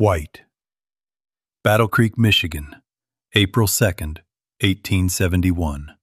White. Battle Creek, Michigan, April 2nd, 1871.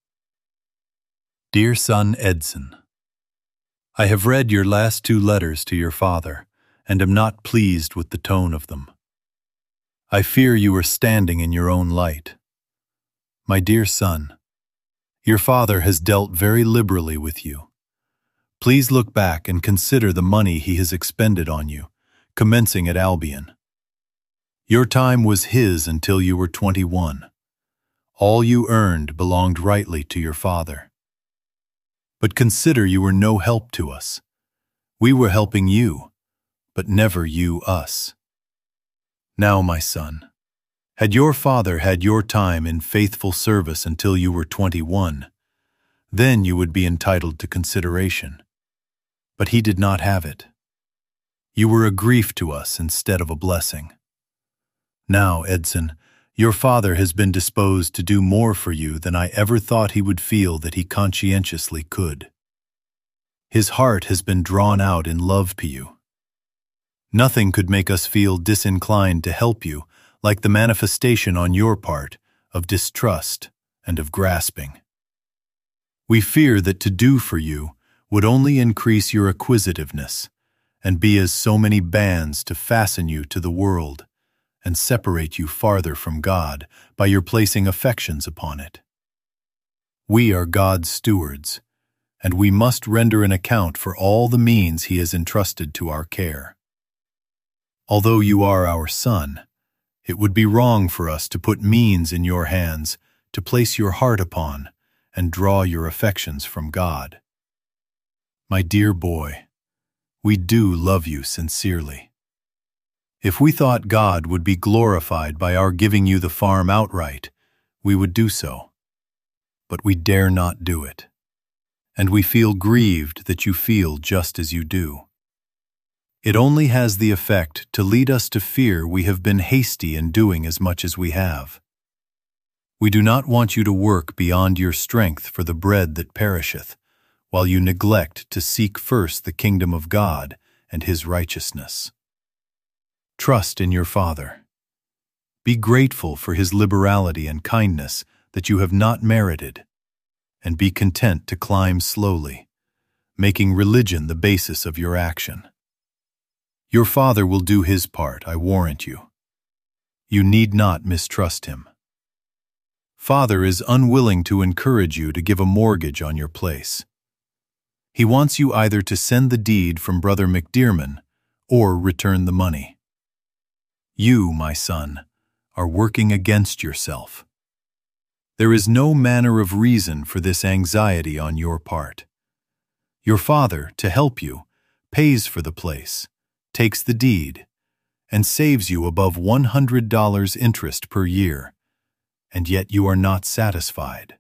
Dear son Edson, I have read your last 2 letters to your father, and am not pleased with the tone of them. I fear you are standing in your own light. My dear son, your father has dealt very liberally with you. Please look back and consider the money he has expended on you, commencing at Albion. Your time was his until you were 21. All you earned belonged rightly to your father. But consider you were no help to us. We were helping you, but never you us. Now, my son, had your father had your time in faithful service until you were 21, then you would be entitled to consideration. But he did not have it. You were a grief to us instead of a blessing. Now, Edson, your father has been disposed to do more for you than I ever thought he would feel that he conscientiously could. His heart has been drawn out in love to you. Nothing could make us feel disinclined to help you like the manifestation on your part of distrust and of grasping. We fear that to do for you would only increase your acquisitiveness and be as so many bands to fasten you to the world and separate you farther from God by your placing affections upon it. We are God's stewards, and we must render an account for all the means He has entrusted to our care. Although you are our son, it would be wrong for us to put means in your hands to place your heart upon and draw your affections from God. My dear boy, we do love you sincerely. If we thought God would be glorified by our giving you the farm outright, we would do so. But we dare not do it, and we feel grieved that you feel just as you do. It only has the effect to lead us to fear we have been hasty in doing as much as we have. We do not want you to work beyond your strength for the bread that perisheth, while you neglect to seek first the kingdom of God and His righteousness. Trust in your Father. Be grateful for His liberality and kindness that you have not merited, and be content to climb slowly, making religion the basis of your action. Your Father will do His part, I warrant you. You need not mistrust Him. Father is unwilling to encourage you to give a mortgage on your place. He wants you either to send the deed from Brother McDearman or return the money. You, my son, are working against yourself. There is no manner of reason for this anxiety on your part. Your father, to help you, pays for the place, takes the deed, and saves you above $100 interest per year, and yet you are not satisfied.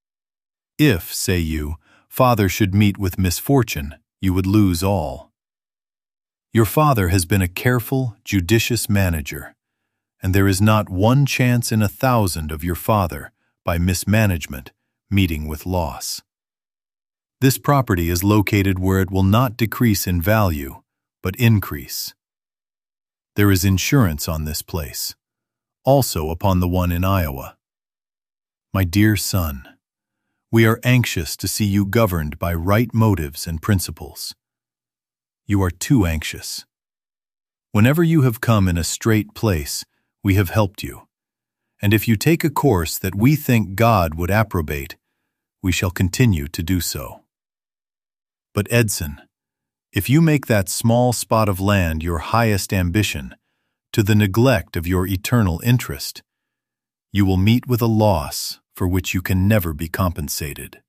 If, say you, father should meet with misfortune, you would lose all. Your father has been a careful, judicious manager, and there is not one chance in 1,000 of your father, by mismanagement, meeting with loss. This property is located where it will not decrease in value, but increase. There is insurance on this place, also upon the one in Iowa. My dear son, we are anxious to see you governed by right motives and principles. You are too anxious. Whenever you have come in a straight place, we have helped you. And if you take a course that we think God would approbate, we shall continue to do so. But Edson, if you make that small spot of land your highest ambition, to the neglect of your eternal interest, you will meet with a loss for which you can never be compensated.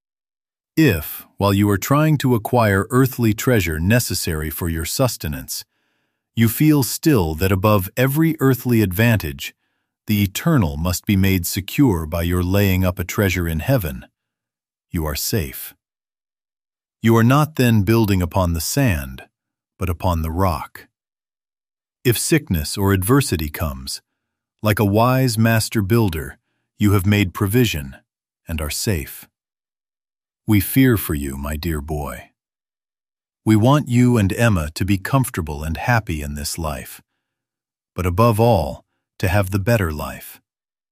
If, while you are trying to acquire earthly treasure necessary for your sustenance, you feel still that above every earthly advantage, the eternal must be made secure by your laying up a treasure in heaven, you are safe. You are not then building upon the sand, but upon the rock. If sickness or adversity comes, like a wise master builder, you have made provision and are safe. We fear for you, my dear boy. We want you and Emma to be comfortable and happy in this life, but above all, to have the better life.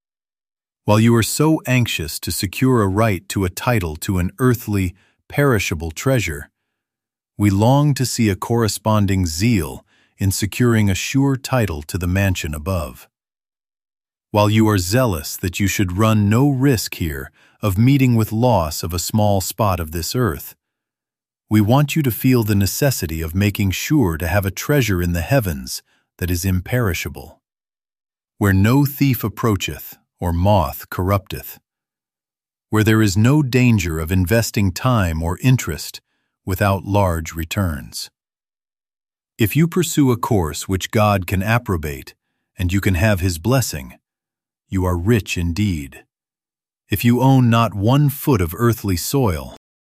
While you are so anxious to secure a right to a title to an earthly, perishable treasure, we long to see a corresponding zeal in securing a sure title to the mansion above. While you are zealous that you should run no risk here of meeting with loss of a small spot of this earth, we want you to feel the necessity of making sure to have a treasure in the heavens that is imperishable, where no thief approacheth or moth corrupteth, where there is no danger of investing time or interest without large returns. If you pursue a course which God can approbate and you can have His blessing, you are rich indeed. If you own not 1 foot of earthly soil,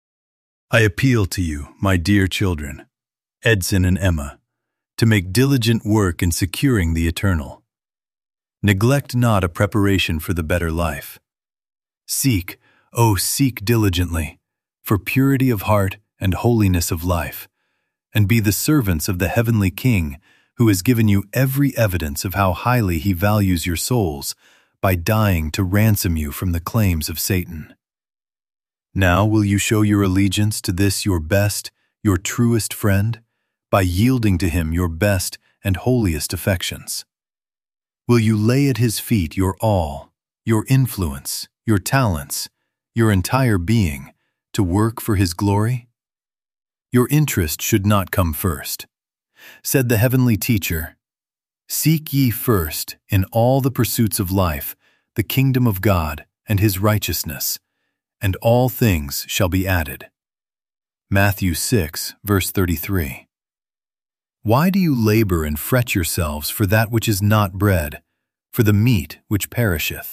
I appeal to you, my dear children, Edson and Emma, to make diligent work in securing the eternal. Neglect not a preparation for the better life. Seek, seek diligently, for purity of heart and holiness of life, and be the servants of the heavenly King, who has given you every evidence of how highly He values your souls by dying to ransom you from the claims of Satan. Now will you show your allegiance to this your best, your truest friend, by yielding to Him your best and holiest affections? Will you lay at His feet your all, your influence, your talents, your entire being, to work for His glory? Your interest should not come first. Said the heavenly teacher, "Seek ye first, in all the pursuits of life, the kingdom of God and His righteousness, and all things shall be added." Matthew 6, verse 33. Why do you labor and fret yourselves for that which is not bread, for the meat which perisheth?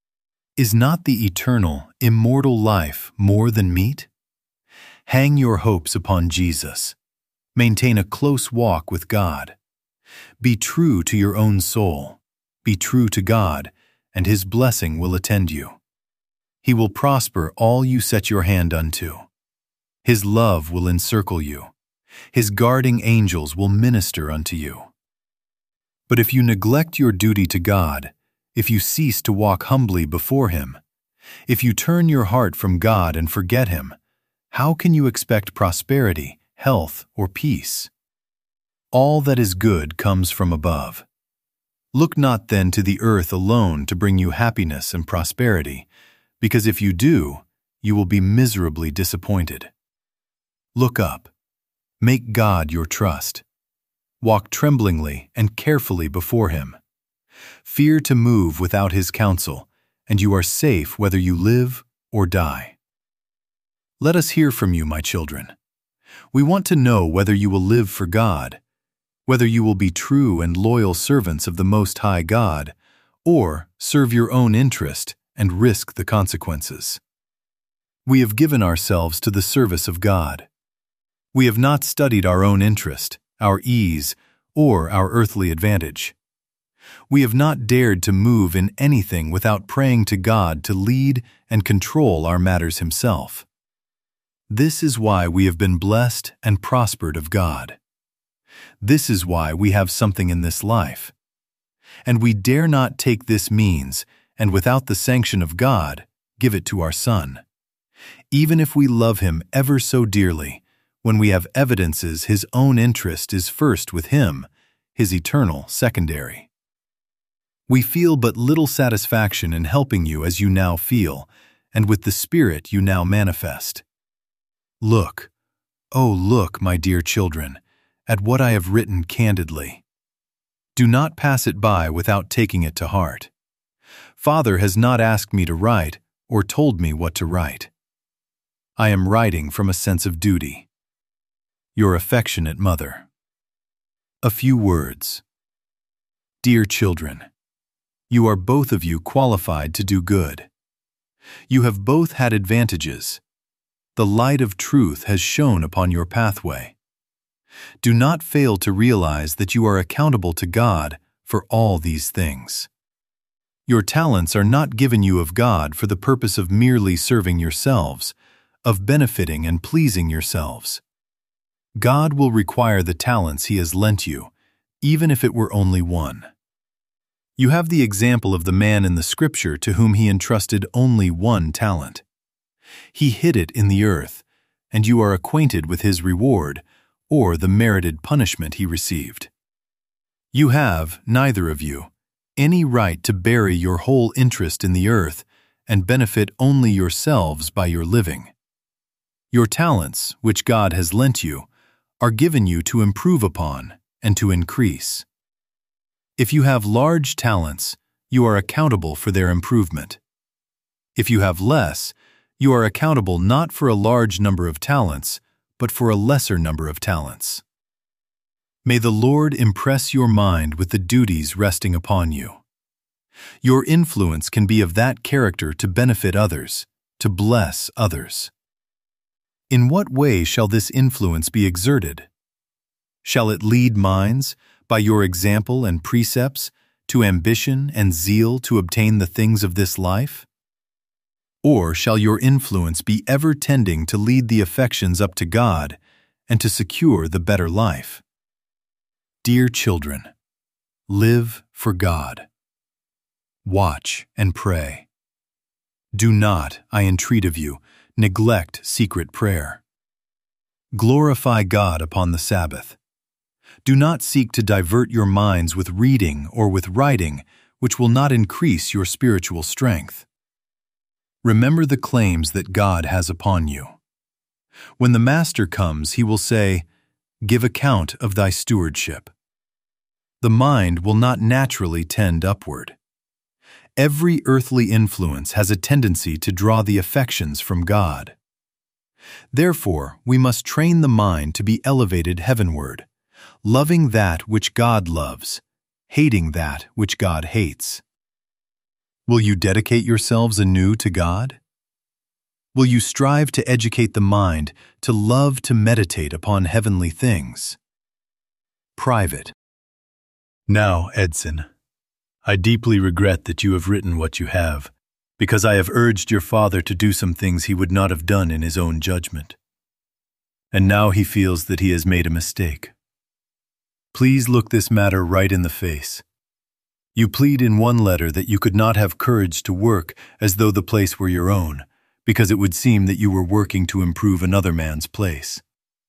Is not the eternal, immortal life more than meat? Hang your hopes upon Jesus. Maintain a close walk with God. Be true to your own soul. Be true to God, and His blessing will attend you. He will prosper all you set your hand unto. His love will encircle you. His guarding angels will minister unto you. But if you neglect your duty to God, if you cease to walk humbly before Him, if you turn your heart from God and forget Him, how can you expect prosperity, health, or peace? All that is good comes from above. Look not then to the earth alone to bring you happiness and prosperity, because if you do, you will be miserably disappointed. Look up. Make God your trust. Walk tremblingly and carefully before Him. Fear to move without His counsel, and you are safe whether you live or die. Let us hear from you, my children. We want to know whether you will live for God, whether you will be true and loyal servants of the Most High God, or serve your own interest and risk the consequences. We have given ourselves to the service of God. We have not studied our own interest, our ease, or our earthly advantage. We have not dared to move in anything without praying to God to lead and control our matters Himself. This is why we have been blessed and prospered of God. This is why we have something in this life. And we dare not take this means and without the sanction of God, give it to our son. Even if we love Him ever so dearly, when we have evidences His own interest is first with Him, His eternal secondary. We feel but little satisfaction in helping you as you now feel, and with the Spirit you now manifest. Look, look, my dear children, at what I have written candidly. Do not pass it by without taking it to heart. Father has not asked me to write or told me what to write. I am writing from a sense of duty. Your affectionate mother. A few words. Dear children, you are both of you qualified to do good. You have both had advantages. The light of truth has shone upon your pathway. Do not fail to realize that you are accountable to God for all these things. Your talents are not given you of God for the purpose of merely serving yourselves, of benefiting and pleasing yourselves. God will require the talents He has lent you, even if it were only one. You have the example of the man in the scripture to whom he entrusted only 1 talent. He hid it in the earth, and you are acquainted with his reward, or the merited punishment he received. You have, neither of you, any right to bury your whole interest in the earth and benefit only yourselves by your living. Your talents, which God has lent you, are given you to improve upon and to increase. If you have large talents, you are accountable for their improvement. If you have less, you are accountable not for a large number of talents, but for a lesser number of talents. May the Lord impress your mind with the duties resting upon you. Your influence can be of that character to benefit others, to bless others. In what way shall this influence be exerted? Shall it lead minds, by your example and precepts, to ambition and zeal to obtain the things of this life? Or shall your influence be ever tending to lead the affections up to God and to secure the better life? Dear children, live for God. Watch and pray. Do not, I entreat of you, neglect secret prayer. Glorify God upon the Sabbath. Do not seek to divert your minds with reading or with writing, which will not increase your spiritual strength. Remember the claims that God has upon you. When the Master comes, he will say, "Give account of thy stewardship." The mind will not naturally tend upward. Every earthly influence has a tendency to draw the affections from God. Therefore, we must train the mind to be elevated heavenward, loving that which God loves, hating that which God hates. Will you dedicate yourselves anew to God? Will you strive to educate the mind to love to meditate upon heavenly things? Private. Now, Edson, I deeply regret that you have written what you have, because I have urged your father to do some things he would not have done in his own judgment. And now he feels that he has made a mistake. Please look this matter right in the face. You plead in one letter that you could not have courage to work as though the place were your own, because it would seem that you were working to improve another man's place.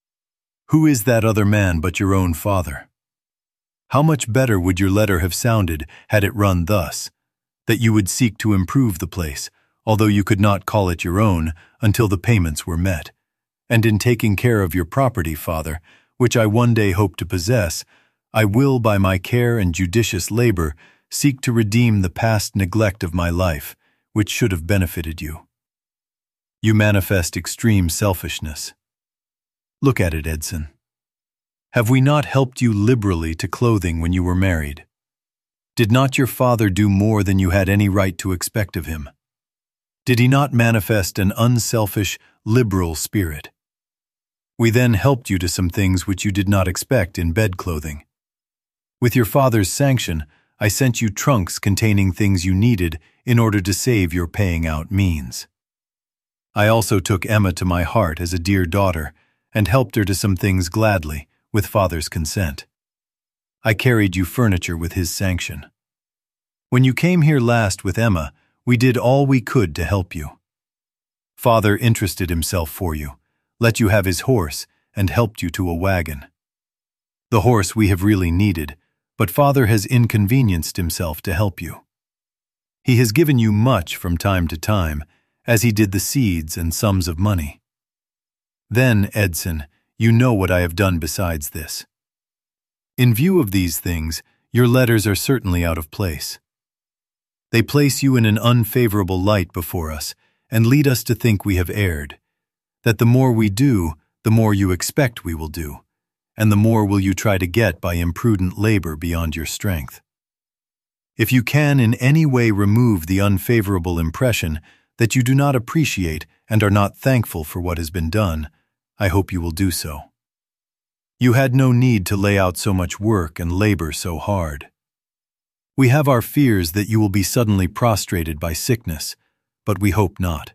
Who is that other man but your own father? How much better would your letter have sounded had it run thus, that you would seek to improve the place, although you could not call it your own until the payments were met, and in taking care of your property, Father, which I one day hope to possess, I will by my care and judicious labor seek to redeem the past neglect of my life, which should have benefited you. You manifest extreme selfishness. Look at it, Edson. Have we not helped you liberally to clothing when you were married? Did not your father do more than you had any right to expect of him? Did he not manifest an unselfish, liberal spirit? We then helped you to some things which you did not expect in bed clothing. With your father's sanction, I sent you trunks containing things you needed in order to save your paying out means. I also took Emma to my heart as a dear daughter and helped her to some things gladly, with father's consent. I carried you furniture with his sanction. When you came here last with Emma, we did all we could to help you. Father interested himself for you, let you have his horse, and helped you to a wagon. The horse we have really needed, but Father has inconvenienced himself to help you. He has given you much from time to time, as he did the seeds and sums of money. Then, Edson, you know what I have done besides this. In view of these things, your letters are certainly out of place. They place you in an unfavorable light before us and lead us to think we have erred, that the more we do, the more you expect we will do, and the more will you try to get by imprudent labor beyond your strength. If you can in any way remove the unfavorable impression that you do not appreciate and are not thankful for what has been done, I hope you will do so. You had no need to lay out so much work and labor so hard. We have our fears that you will be suddenly prostrated by sickness, but we hope not.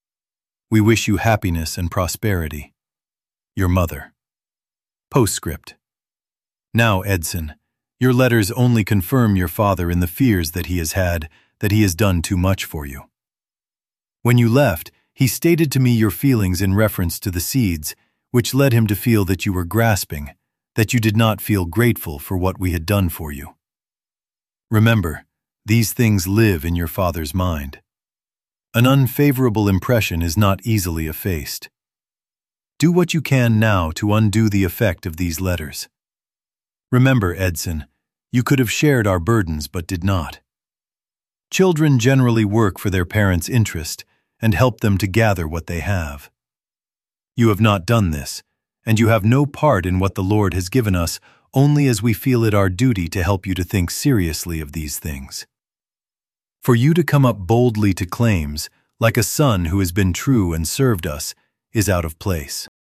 We wish you happiness and prosperity. Your mother. Postscript. Now, Edson, Your letters only confirm your father in the fears that he has had, that he has done too much for you. When you left, he stated to me your feelings in reference to the seeds, which led him to feel that you were grasping, that you did not feel grateful for what we had done for you. Remember, these things live in your father's mind. An unfavorable impression is not easily effaced. Do what you can now to undo the effect of these letters. Remember, Edson, you could have shared our burdens but did not. Children generally work for their parents' interest and help them to gather what they have. You have not done this, and you have no part in what the Lord has given us only as we feel it our duty to help you to think seriously of these things. For you to come up boldly to claims, like a son who has been true and served us, is out of place.